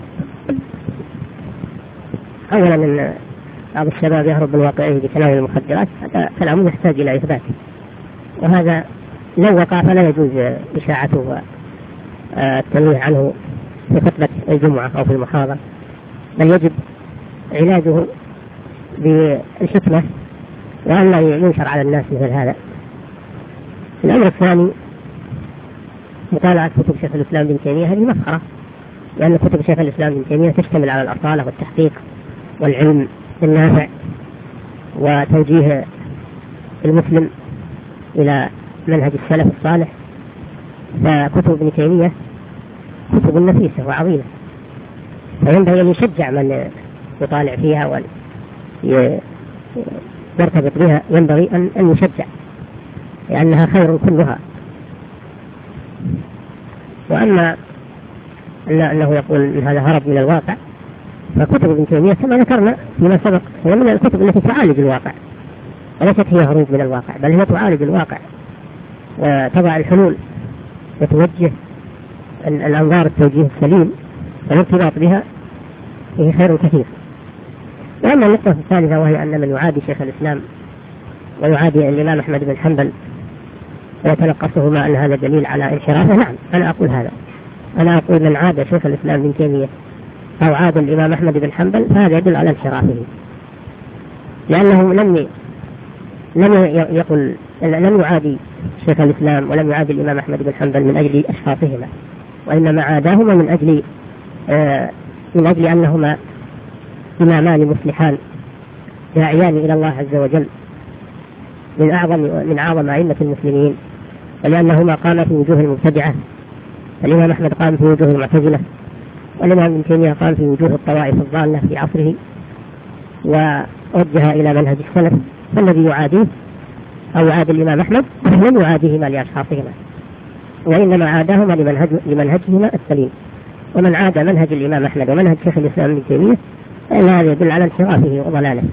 أولا أن بعض الشباب يهرب من واقعه بكلام المخدرات، هذا كلام يحتاج إلى إثبات، وهذا لو وقع فلا يجوز إشاعته والتنويه عنه في خطبة الجمعة أو في المحاضرة، بل يجب علاجه بالحكمة وأن لا ينشر على الناس مثل هذا. الأمر الثاني: مطالعة كتب شيخ الإسلام بن تيمية هذه مسخرة، لأن كتب شيخ الإسلام بن تيمية تشتمل على الأصالة والتحقيق والعلم النافع وتوجيه المسلم إلى منهج السلف الصالح. فكتب ابن تيمية كتب نفيسة وعظيمة، فينبغي أن يشجع من يطالع فيها ويرتبط بها، ينبغي أن يشجع لأنها خير كلها. وأما أنه يقول إن هذا هرب من الواقع، فكتب ابن تيمية كما ذكرنا فيما سبق هي من الكتب التي تعالج الواقع، وليست هي هروب من الواقع، بل هي تعالج الواقع وتضع الحلول وتوجه الأنظار التوجيه السليم والارتباط بها فيه خير كثير. وأما النقطة الثالثة وهي أن من يعادي شيخ الإسلام ويعادي الإمام أحمد بن حنبل ويتلقصهما أن هذا دليل على انحرافه، نعم أنا أقول هذا، أنا أقول من عاد شيخ الإسلام بن تيمية أو عاد الإمام أحمد بن حنبل فهذا يدل على انحرافه، لأنه لم يعادي شيخ الإسلام ولم يعادي الإمام أحمد بن حنبل من أجل أشخاصهما، وإنما عاداهما من أجل أنهما إمامان مصلحان داعيان إلى الله عز وجل من أعظم أئمة المسلمين، ولأنهما قاما في وجوه المبتدعة. الإمام أحمد قام في وجوه المعتزلة، والإمام ابن تيمية قام في وجوه الطوائف الضالة في عصره ووجه إلى منهج السلف. فالذي يعاديه أو يعادي الإمام أحمد لم يعاديهما لأشخاصهما، وإنما عاداهما لمنهجهما السليم. ومن عاد منهج الإمام أحمد ومنهج شيخ الإسلام ابن تيمية فإن هذا يدل على انحرافه وضلاله.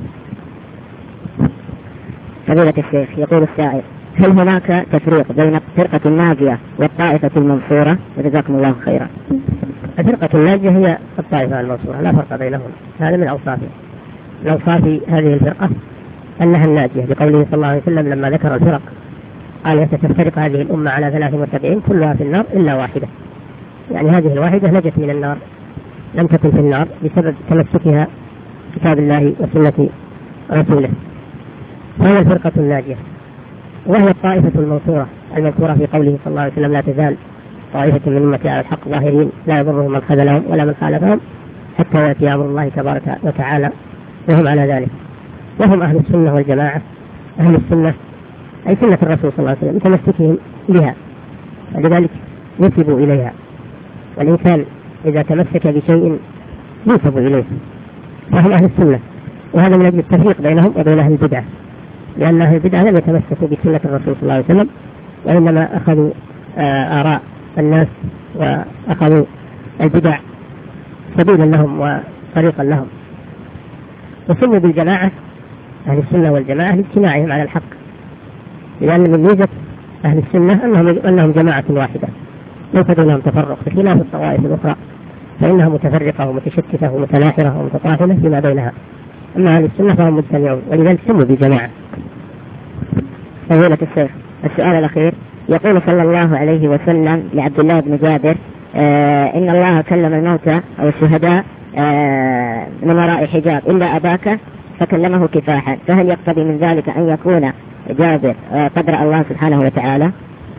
فضيلة الشيخ يقول السائل: هل هناك تفريق بين الفرقة الناجية والطائفة المنصورة؟ وجزاكم الله خيرا. الفرقة الناجية هي الطائفة المنصورة، لا فرق بينهم، هذا من أوصافها. من أوصاف هذه الفرقة أنها الناجية، بقوله صلى الله عليه وسلم لما ذكر الفرق قال: ستفترق هذه الأمة على 73 كلها في النار إلا واحدة. يعني هذه الواحدة نجت من النار، لم تكن في النار بسبب تمسكها كتاب الله وسنة رسوله، فهي الفرقة الناجية. وهي الطائفة المنصورة المذكورة في قوله صلى الله عليه وسلم: لا تزال طائفة من أمتي على الحق ظاهرين لا يضرهم من خذلهم ولا من خالفهم حتى يأتي أمر الله تبارك وتعالى وهم على ذلك. وهم أهل السنة والجماعة. أهل السنة أي سنة الرسول صلى الله عليه وسلم تمسكهم بها، ولذلك نسبوا إليها، والإنسان إذا تمسك بشيء ينسب إليه، وهم أهل السنة. وهذا من أجل التفريق بينهم وبين أهل البدعة، لأن أهل البدعة لم يتمسكوا بسنة الرسول صلى الله عليه وسلم، وإنما أخذوا آراء الناس وأخذوا البدع سبيلا لهم وطريقا لهم. وسموا بالجماعة أهل السنة والجماعة لاجتماعهم على الحق، لأن من ميزة أهل السنة أنهم جماعة واحدة ليس بينهم تفرق، بخلاف الطوائف الأخرى فإنها متفرقة ومتشتتة ومتناحرة ومتطاحنة فيما بينها. أما أهل السنة فهم مجتمعون، ولذلك سموا بالجماعة. فضيلة الشيخ السؤال الأخير يقول صلى الله عليه وسلم لعبد الله بن جابر: إن الله كلم الموتى أو الشهداء من وراء حجاب إلا أباك فكلمه كفاحا، فهل يقتضي من ذلك أن يكون جابر قدر الله سبحانه وتعالى؟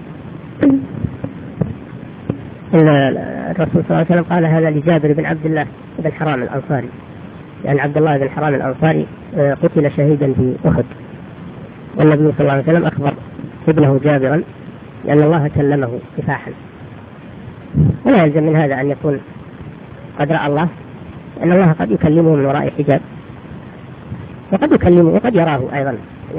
الرسول صلى الله عليه وسلم قال هذا لجابر بن عبد الله بن حرام الأنصاري، لأن عبد الله بن حرام الأنصاري قتل شهيدا في أحد، والنبي صلى الله عليه وسلم أخبر ابنه جابرا لأن الله كلمه كفاحا. ولا يلزم من هذا أن يكون قد رأى الله، أن الله قد يكلمه من وراء حجاب، وقد يكلمه وقد يراه أيضا،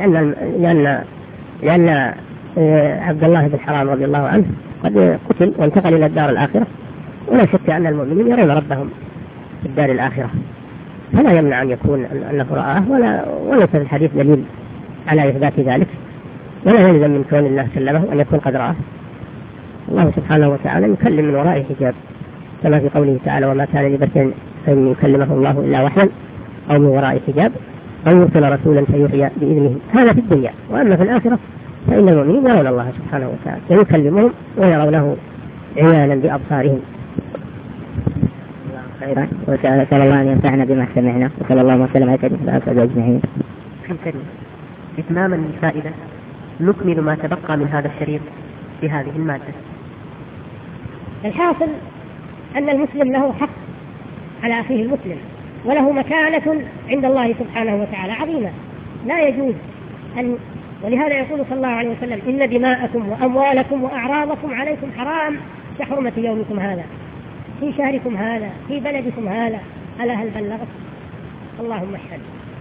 لأن عبد الله بن حرام رضي الله عنه قد قتل وانتقل إلى الدار الآخرة، ولا شك أن المؤمنين يرون ربهم في الدار الآخرة، فلا يمنع أن يكون أنه رآه، وليس في الحديث دليل على إثبات ذلك، ولا يلزم من كون الله كلمه أن يكون قد رآه. الله سبحانه وتعالى يكلم من وراء حجاب، كما في قوله تعالى: وما كان لبشر أن يكلمه الله إلا وحيا أو من وراء حجاب أو يرسل رسولا فيوحي بإذنه. هذا في الدنيا، وأما في الآخرة فإن المؤمنين يرون الله سبحانه وتعالى ويكلمهم ويرونه عيانا بأبصارهم. خيرا، وسأل الله أن ينفعنا بما سمعنا، وصلى الله وسلم على سيدنا محمد أجمعين. إتماما للفائدة نكمل ما تبقى من هذا الشريط بهذه المادة. الحاصل أن المسلم له حق على أخيه المسلم، وله مكانة عند الله سبحانه وتعالى عظيمة، لا يجوز أن، ولهذا يقول صلى الله عليه وسلم: إن دماءكم وأموالكم وأعراضكم عليكم حرام كحرمة يومكم هذا في شهركم هذا في بلدكم هذا. ألا هل بلغت؟ اللهم اشهد.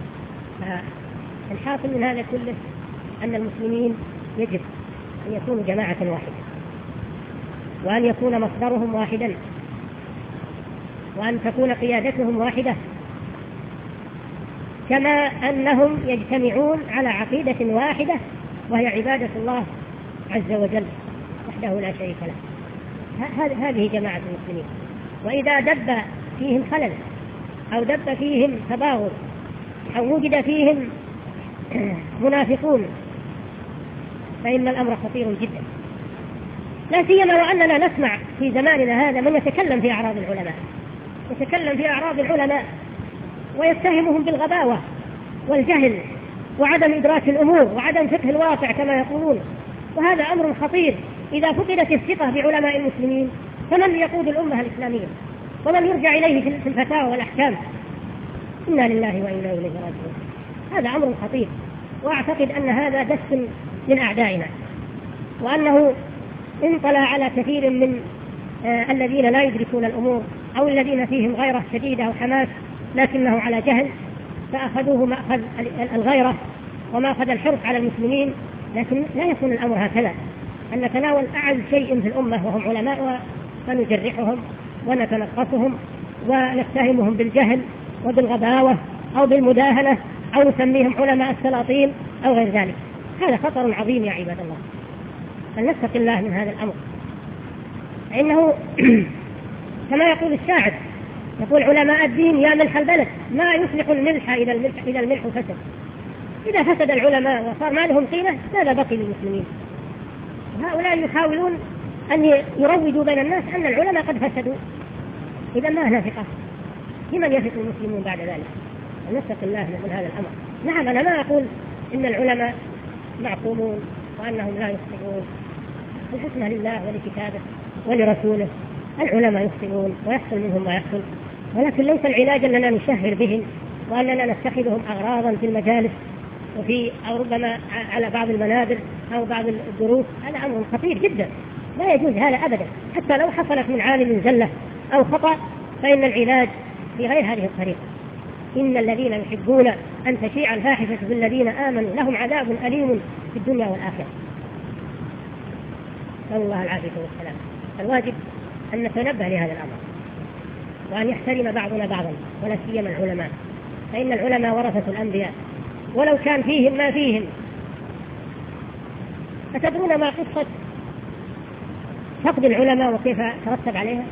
الحاصل من هذا كله أن المسلمين يجب أن يكونوا جماعة واحدة، وأن يكون مصدرهم واحدا، وأن تكون قيادتهم واحدة، كما أنهم يجتمعون على عقيدة واحدة وهي عبادة الله عز وجل وحده لا شريك له. هذه جماعة المسلمين. وإذا دب فيهم خلل أو دب فيهم تباغض أو وجد فيهم منافقون فإن الأمر خطير جدا، لا سيما وأننا نسمع في زماننا هذا من يتكلم في أعراض العلماء، يتكلم في أعراض العلماء ويتهمهم بالغباوة والجهل وعدم إدراك الأمور وعدم فقه الواقع كما يقولون، وهذا أمر خطير. إذا فقدت الثقة بعلماء المسلمين فمن يقود الأمة الإسلامية ومن يرجع إليه في الفتاوى والأحكام؟ إنا لله وإنا إليه راجعون. هذا أمر خطير، وأعتقد أن هذا دس من أعدائنا، وأنه انطلع على كثير من الذين لا يدركون الأمور أو الذين فيهم غيرة شديدة وحماس لكنه على جهل، فأخذوه مأخذ الغيرة ومأخذ الحرص على المسلمين. لكن لا يكون الأمر هكذا، أن نتناول أعز شيء في الأمة وهم علماء فنجرحهم ونتنقصهم ونتهمهم بالجهل وبالغباوة أو بالمداهنة أو نسميهم علماء السلاطين أو غير ذلك. هذا خطر عظيم يا عباد الله، فلنتق الله من هذا الأمر. إنه كما يقول الشاعر، يقول: علماء الدين يا ملح البلد ما يصلح الملح إذا الملح فسد. إذا فسد العلماء وصار ما لهم قيمة ماذا بقي للمسلمين؟ هؤلاء يحاولون أن يروجوا بين الناس أن العلماء قد فسدوا، إذا ما هنا ثقة. لمن يثق المسلمون بعد ذلك؟ نتق الله من هذا الأمر. نعم، أنا ما أقول إن العلماء معصومون وأنهم لا يخطئون، الحكمة لله ولكتابه ولرسوله. العلماء يخطئون ويحصل منهم ما يحصل، ولكن ليس العلاج أننا نشهر بهم وأننا نتخذهم أغراضا في المجالس أو ربما على بعض المنابر أو بعض الدروس. هذا أمر خطير جدا، لا يجوز هذا أبدا. حتى لو حصلت من عالم زلة أو خطأ فإن العلاج في غير هذه الطريقة. إن الذين يحبون أن تشيع الفاحشة في الذين آمنوا لهم عذاب أليم في الدنيا والآخرة. نسأل الله العافية والسلام. الواجب أن نتنبه لهذا الأمر، وأن يحترم بعضنا بعضا، ولا سيما العلماء، فإن العلماء ورثة الأنبياء ولو كان فيهم ما فيهم. أتدرون ما قصة فقد العلماء وكيف ترتب عليها؟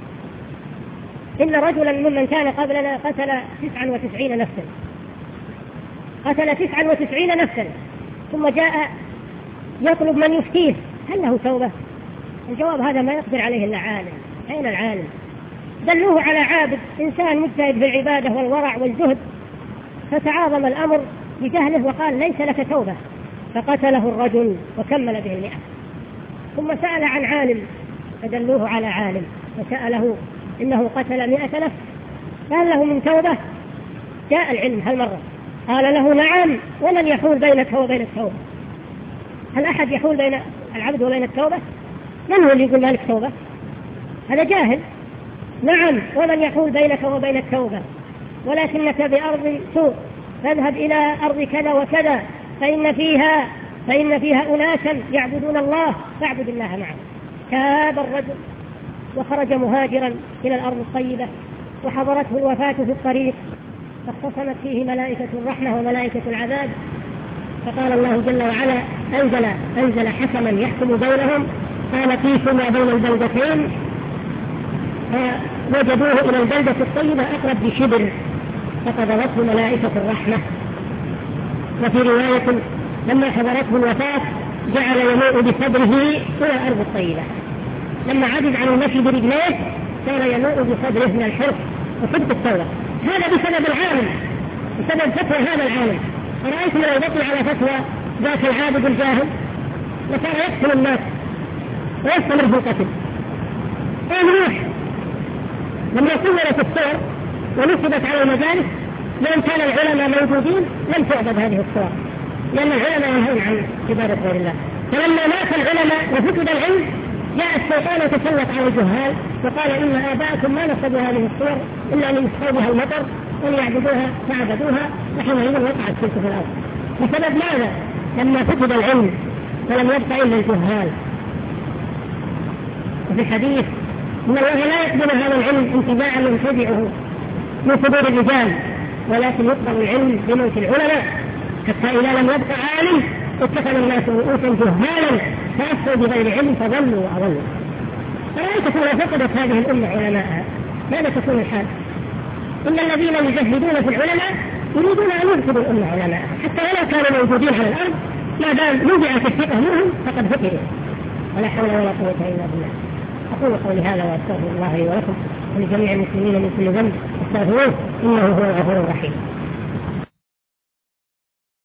إن رجلا ممن كان قبلنا قتل 99 نفسا، قتل 99 نفسا، ثم جاء يطلب من يفتيه هل له توبة؟ الجواب: هذا ما يقدر عليه إلا عالم. أين العالم؟ دلوه على عابد إنسان مجتهد في العبادة والورع والزهد، فتعاظم الأمر بجهله وقال: ليس لك توبة، فقتله الرجل وكمل به 100. ثم سأل عن عالم فدلوه على عالم فسأله إنه قتل 100 نفس، قال له من توبة؟ جاء العلم هالمرة قال له: نعم، ومن يحول بينك وبين التوبة؟ هل أحد يحول بين العبد وبين التوبة؟ من هو اللي يقول مالك توبة؟ هذا جاهل. نعم، ومن يحول بينك وبين التوبة، ولكنك بأرض سوء، فاذهب إلى أرض كذا وكذا فإن فيها أناسا يعبدون الله فاعبد الله معهم. تاب الرجل وخرج مهاجرا إلى الأرض الطيبة، وحضرته الوفاة في الطريق، فاختصمت فيه ملائكة الرحمة وملائكة العذاب، فقال الله جل وعلا أنزل حكما يحكم بينهم، قال فيكم وبين البلدتين، فوجدوه إلى البلدة الطيبة أقرب بشبر، فقبضته ملائكة الرحمة. وفي رواية لما حضرته الوفاة جعل يموء بصدره إلى الأرض الطيبة، لما عجز عن المشي برجليه صار يموء بصدره من الحرص وحب التوبة. هذا بسبب العالم، بسبب فتوى هذا العالم. أرأيتم لو بطل على فتوى ذاك العابد الجاهل لكان يقتل الناس ويستمر في القتل. نوح لما صورت الصور ونصبت على المجالس، لو كان العلماء موجودين لم تعبد هذه الصور، لأن العلماء ينهون عن عبادة غير الله. فلما مات العلماء وفقد العلم جاء الشيطان يتسلط على الجهال وقال إن آباءكم ما نصبوا هذه الصور إلا ليسقوا بها المطر وليعبدوها فعبدوها، وحينئذ وقعت الشرك في الأرض. بسبب ماذا؟ لما فقد العلم فلم يبق إلا الجهال. وفي الحديث إن الله لا يقبل هذا العلم انتزاعا ينتزعه من صدور الرجال، ولكن يقبل العلم بموت العلماء، حتى إذا لم يبق عالم اتخذ الناس رؤوسا جهالا فأفتوا بغير علم فضلوا وأضلوا. فرأيتكم لو فقدت هذه الأمة علماءها ماذا تكون الحال؟ إن الذين يجهدون في العلماء يريدون أن يفقدوا الأمة علماءها، حتى ولو كانوا موجودين على الأرض ما دام نزعت الثقة منهم فقد فقدوا. ولا حول ولا قوة إلا بالله. أقول قولي هذا وأستغفر الله لي ولكم ولجميع المسلمين من كل ذنب استغفروه إنه هو الغفور الرحيم.